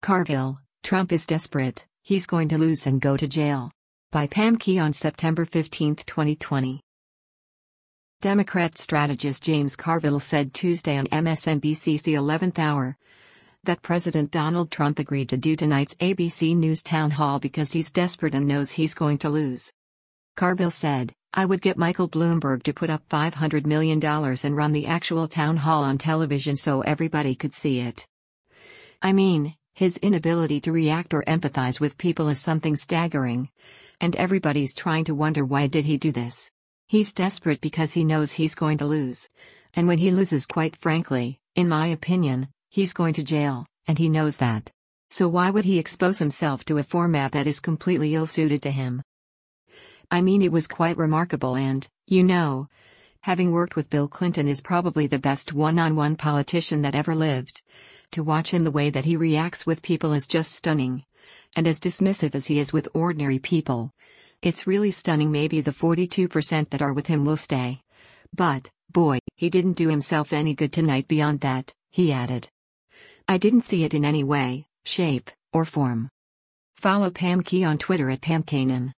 Carville, Trump is desperate, he's going to lose and go to jail. By Pam Key on September 15, 2020. Democrat strategist James Carville said Tuesday on MSNBC's The 11th Hour that President Donald Trump agreed to do tonight's ABC News town hall because he's desperate and knows he's going to lose. Carville said, "I would get Michael Bloomberg to put up $500 million and run the actual town hall on television so everybody could see it. I mean, his inability to react or empathize with people is something staggering. And everybody's trying to wonder why did he do this? He's desperate because he knows he's going to lose. And when he loses, quite frankly, in my opinion, he's going to jail, and he knows that. So why would he expose himself to a format that is completely ill-suited to him? I mean, it was quite remarkable and, having worked with Bill Clinton is probably the best one-on-one politician that ever lived. To watch him the way that he reacts with people is just stunning. And as dismissive as he is with ordinary people. It's really stunning. Maybe the 42% that are with him will stay. But, boy, he didn't do himself any good tonight beyond that," he added. "I didn't see it in any way, shape, or form." Follow Pam Key on Twitter at PamKanan.